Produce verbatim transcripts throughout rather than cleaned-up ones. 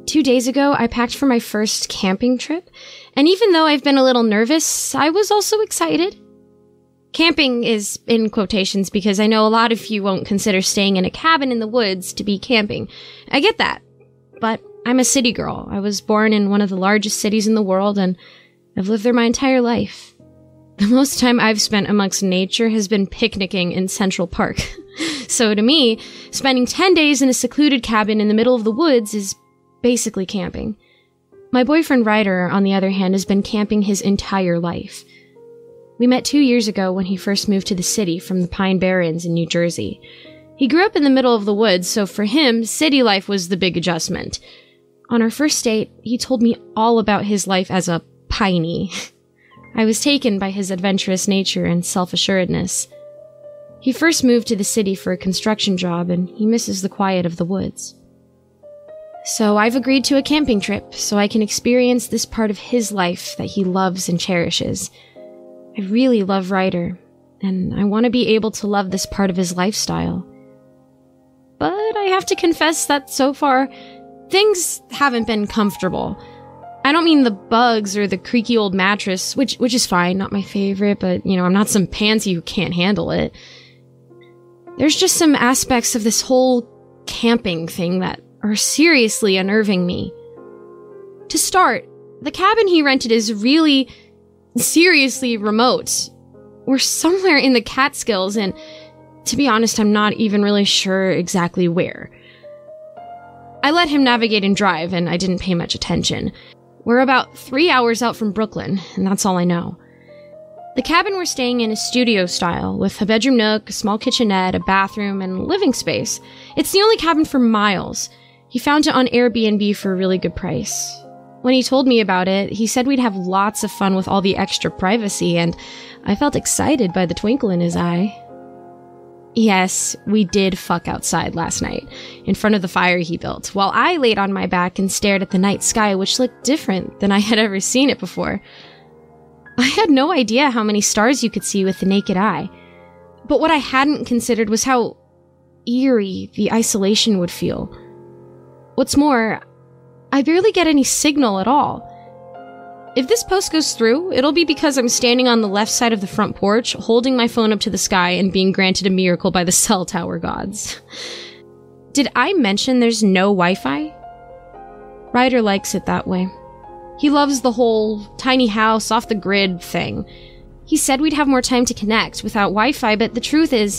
Two days ago, I packed for my first camping trip, and even though I've been a little nervous, I was also excited. Camping is in quotations because I know a lot of you won't consider staying in a cabin in the woods to be camping. I get that, but I'm a city girl. I was born in one of the largest cities in the world, and I've lived there my entire life. The most time I've spent amongst nature has been picnicking in Central Park. So to me, spending ten days in a secluded cabin in the middle of the woods is basically camping. My boyfriend Ryder, on the other hand, has been camping his entire life. We met two years ago when he first moved to the city from the Pine Barrens in New Jersey. He grew up in the middle of the woods, so for him, city life was the big adjustment. On our first date, he told me all about his life as a piney. I was taken by his adventurous nature and self-assuredness. He first moved to the city for a construction job, and he misses the quiet of the woods. So I've agreed to a camping trip so I can experience this part of his life that he loves and cherishes. I really love Ryder, and I want to be able to love this part of his lifestyle. But I have to confess that so far, things haven't been comfortable. I don't mean the bugs or the creaky old mattress, which which is fine, not my favorite, but, you know, I'm not some pansy who can't handle it. There's just some aspects of this whole camping thing that are seriously unnerving me. To start, the cabin he rented is really seriously remote. We're somewhere in the Catskills, and to be honest, I'm not even really sure exactly where. I let him navigate and drive, and I didn't pay much attention. We're about three hours out from Brooklyn, and that's all I know. The cabin we're staying in is studio style, with a bedroom nook, a small kitchenette, a bathroom, and living space. It's the only cabin for miles. He found it on Airbnb for a really good price. When he told me about it, he said we'd have lots of fun with all the extra privacy, and I felt excited by the twinkle in his eye. Yes, we did fuck outside last night, in front of the fire he built, while I laid on my back and stared at the night sky, which looked different than I had ever seen it before. I had no idea how many stars you could see with the naked eye. But what I hadn't considered was how eerie the isolation would feel. What's more, I barely get any signal at all. If this post goes through, it'll be because I'm standing on the left side of the front porch, holding my phone up to the sky and being granted a miracle by the cell tower gods. Did I mention there's no Wi-Fi? Ryder likes it that way. He loves the whole tiny house off the grid thing. He said we'd have more time to connect without Wi-Fi, but the truth is,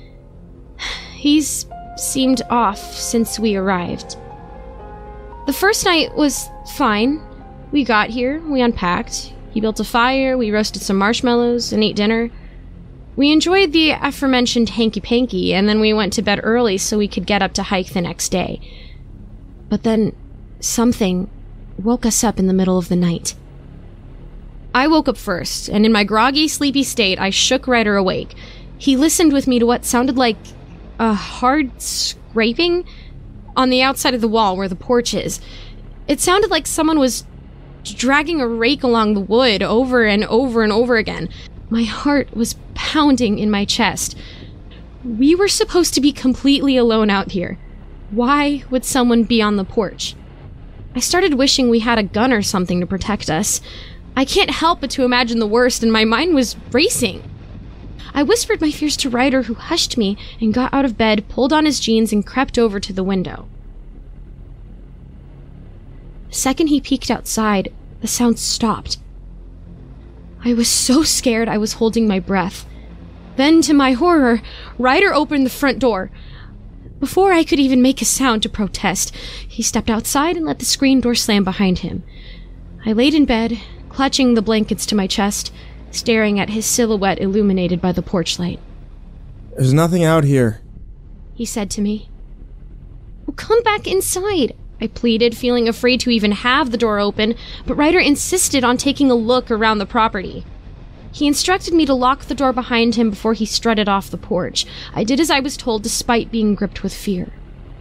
he's seemed off since we arrived. The first night was fine. We got here, we unpacked, he built a fire, we roasted some marshmallows and ate dinner. We enjoyed the aforementioned hanky-panky, and then we went to bed early so we could get up to hike the next day. But then, something woke us up in the middle of the night. I woke up first, and in my groggy, sleepy state, I shook Ryder awake. He listened with me to what sounded like a hard scraping on the outside of the wall where the porch is. It sounded like someone was dragging a rake along the wood over and over and over again. My heart was pounding in my chest. We were supposed to be completely alone out here. Why would someone be on the porch? I started wishing we had a gun or something to protect us. I can't help but to imagine the worst, and my mind was racing. I whispered my fears to Ryder, who hushed me and got out of bed, pulled on his jeans, and crept over to the window. The second he peeked outside, the sound stopped. I was so scared I was holding my breath. Then, to my horror, Ryder opened the front door. Before I could even make a sound to protest, he stepped outside and let the screen door slam behind him. I laid in bed, clutching the blankets to my chest, staring at his silhouette illuminated by the porch light. "There's nothing out here," he said to me. "Well, come back inside," I pleaded, feeling afraid to even have the door open, but Ryder insisted on taking a look around the property. He instructed me to lock the door behind him before he strutted off the porch. I did as I was told, despite being gripped with fear.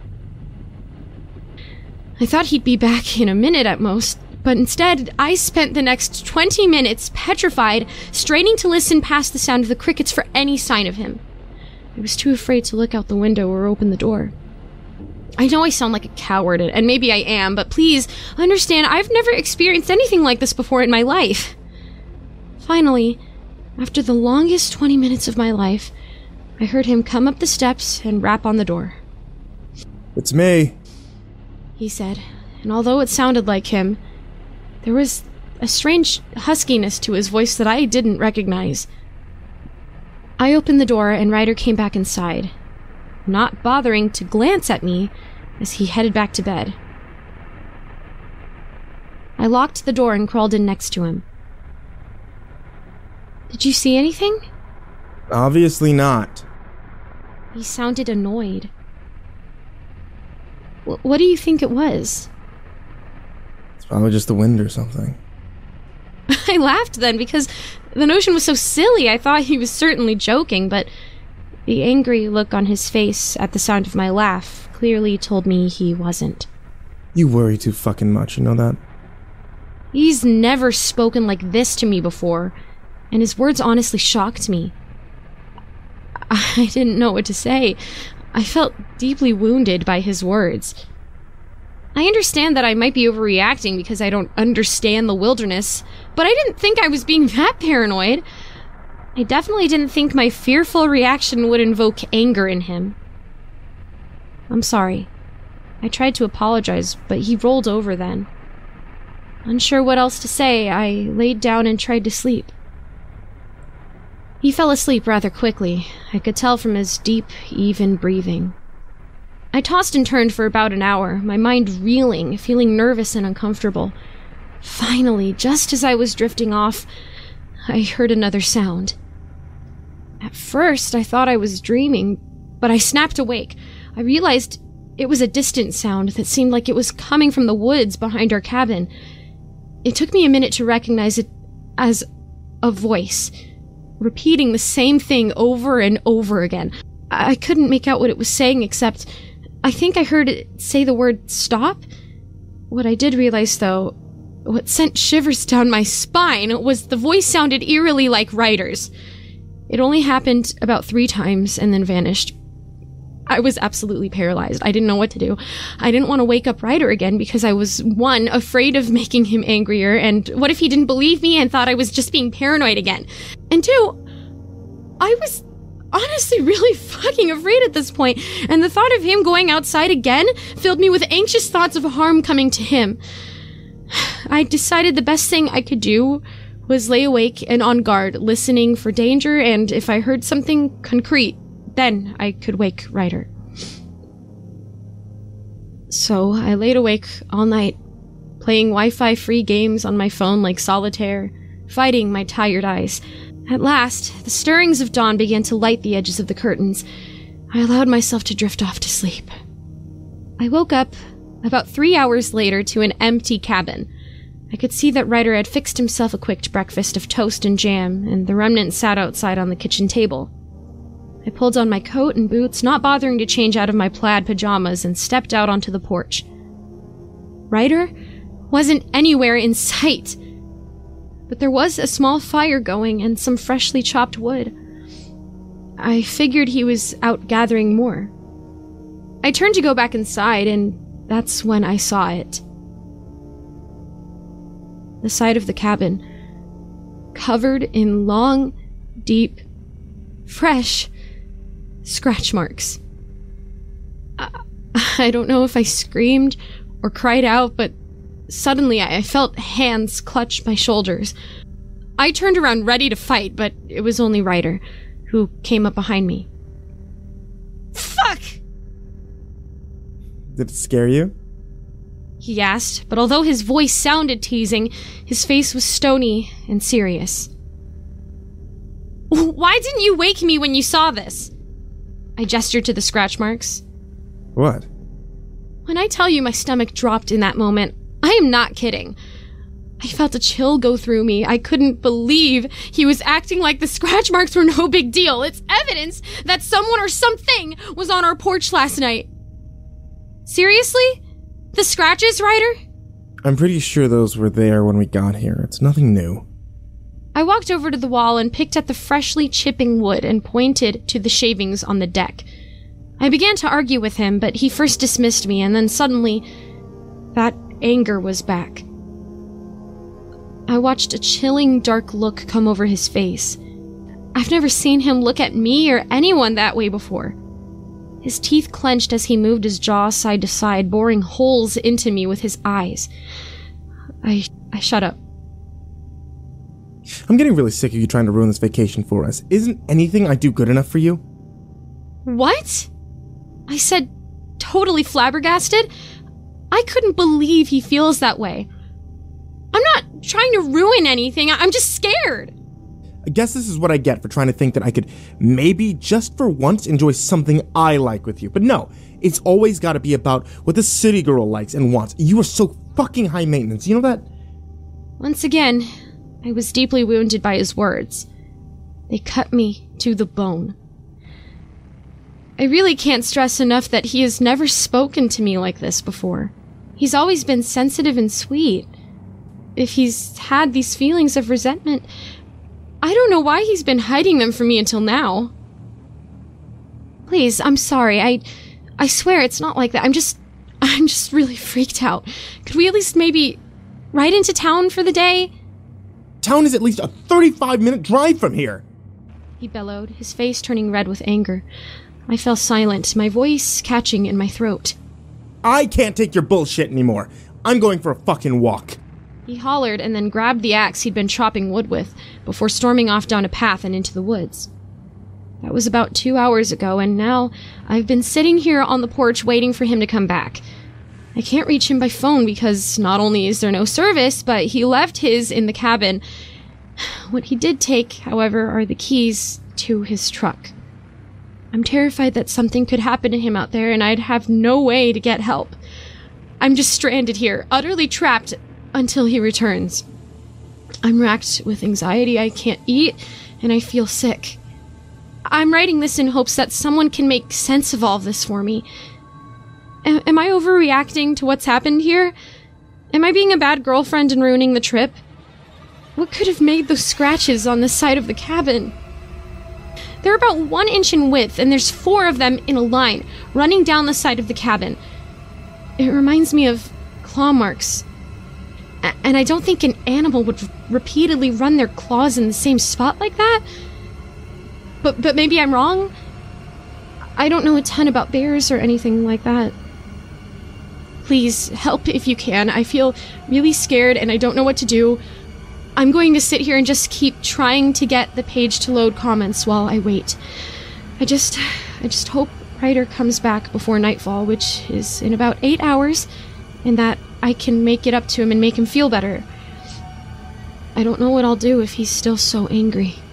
I thought he'd be back in a minute at most, but instead, I spent the next twenty minutes petrified, straining to listen past the sound of the crickets for any sign of him. I was too afraid to look out the window or open the door. I know I sound like a coward, and maybe I am, but please understand I've never experienced anything like this before in my life. Finally, after the longest twenty minutes of my life, I heard him come up the steps and rap on the door. It's me, he said, and although it sounded like him, there was a strange huskiness to his voice that I didn't recognize. I opened the door and Ryder came back inside, not bothering to glance at me as he headed back to bed. I locked the door and crawled in next to him. Did you see anything? Obviously not. He sounded annoyed. W- what do you think it was? It's probably just the wind or something. I laughed then because the notion was so silly. I thought he was certainly joking, but the angry look on his face at the sound of my laugh clearly told me he wasn't. You worry too fucking much, you know that? He's never spoken like this to me before, and his words honestly shocked me. I didn't know what to say. I felt deeply wounded by his words. I understand that I might be overreacting because I don't understand the wilderness, but I didn't think I was being that paranoid. I definitely didn't think my fearful reaction would invoke anger in him. I'm sorry. I tried to apologize, but he rolled over then. Unsure what else to say, I laid down and tried to sleep. He fell asleep rather quickly. I could tell from his deep, even breathing. I tossed and turned for about an hour, my mind reeling, feeling nervous and uncomfortable. Finally, just as I was drifting off, I heard another sound. At first, I thought I was dreaming, but I snapped awake. I realized it was a distant sound that seemed like it was coming from the woods behind our cabin. It took me a minute to recognize it as a voice, repeating the same thing over and over again. I couldn't make out what it was saying, except I think I heard it say the word stop. What I did realize, though, what sent shivers down my spine, was the voice sounded eerily like Ryder's. It only happened about three times and then vanished. I was absolutely paralyzed. I didn't know what to do. I didn't want to wake up Ryder again because I was, one, afraid of making him angrier, and what if he didn't believe me and thought I was just being paranoid again? And two, I was honestly really fucking afraid at this point, and the thought of him going outside again filled me with anxious thoughts of harm coming to him. I decided the best thing I could do was lay awake and on guard, listening for danger, and if I heard something concrete, then I could wake Ryder. So I laid awake all night, playing Wi-Fi free games on my phone like solitaire, fighting my tired eyes. At last, the stirrings of dawn began to light the edges of the curtains. I allowed myself to drift off to sleep. I woke up about three hours later to an empty cabin. I could see that Ryder had fixed himself a quick breakfast of toast and jam, and the remnant sat outside on the kitchen table. I pulled on my coat and boots, not bothering to change out of my plaid pajamas, and stepped out onto the porch. Ryder wasn't anywhere in sight, but there was a small fire going and some freshly chopped wood. I figured he was out gathering more. I turned to go back inside, and that's when I saw it. The side of the cabin, covered in long, deep, fresh scratch marks. I, I don't know if I screamed or cried out, but suddenly I felt hands clutch my shoulders. I turned around ready to fight, but it was only Ryder, who came up behind me. Fuck! Did it scare you? He asked, but although his voice sounded teasing, his face was stony and serious. Why didn't you wake me when you saw this? I gestured to the scratch marks. What? When I tell you my stomach dropped in that moment, I am not kidding. I felt a chill go through me. I couldn't believe he was acting like the scratch marks were no big deal. It's evidence that someone or something was on our porch last night. Seriously? The scratches, Ryder? I'm pretty sure those were there when we got here. It's nothing new. I walked over to the wall and picked at the freshly chipping wood and pointed to the shavings on the deck. I began to argue with him, but he first dismissed me, and then suddenly, that anger was back. I watched a chilling, dark look come over his face. I've never seen him look at me or anyone that way before. His teeth clenched as he moved his jaw side to side, boring holes into me with his eyes. I, I shut up. I'm getting really sick of you trying to ruin this vacation for us. Isn't anything I do good enough for you? What? I said, totally flabbergasted. I couldn't believe he feels that way. I'm not trying to ruin anything. I'm just scared. I guess this is what I get for trying to think that I could maybe just for once enjoy something I like with you. But no, it's always got to be about what the city girl likes and wants. You are so fucking high maintenance. You know that? Once again, I was deeply wounded by his words. They cut me to the bone. I really can't stress enough that he has never spoken to me like this before. He's always been sensitive and sweet. If he's had these feelings of resentment, I don't know why he's been hiding them from me until now. Please, I'm sorry. I I swear it's not like that. I'm just I'm just really freaked out. Could we at least maybe ride into town for the day? Town is at least a thirty-five minute drive from here. He bellowed, his face turning red with anger. I fell silent, my voice catching in my throat. I can't take your bullshit anymore. I'm going for a fucking walk. He hollered and then grabbed the axe he'd been chopping wood with, before storming off down a path and into the woods. That was about two hours ago, and now I've been sitting here on the porch waiting for him to come back. I can't reach him by phone because not only is there no service, but he left his in the cabin. What he did take, however, are the keys to his truck. I'm terrified that something could happen to him out there and I'd have no way to get help. I'm just stranded here, utterly trapped until he returns. I'm racked with anxiety, I can't eat, and I feel sick. I'm writing this in hopes that someone can make sense of all of this for me. A- am I overreacting to what's happened here? Am I being a bad girlfriend and ruining the trip? What could have made those scratches on the side of the cabin? They're about one inch in width, and there's four of them in a line, running down the side of the cabin. It reminds me of claw marks. A- and I don't think an animal would r- repeatedly run their claws in the same spot like that. But but maybe I'm wrong? I don't know a ton about bears or anything like that. Please, help if you can. I feel really scared and I don't know what to do. I'm going to sit here and just keep trying to get the page to load comments while I wait. I just, I just hope Ryder comes back before nightfall, which is in about eight hours, and that I can make it up to him and make him feel better. I don't know what I'll do if he's still so angry.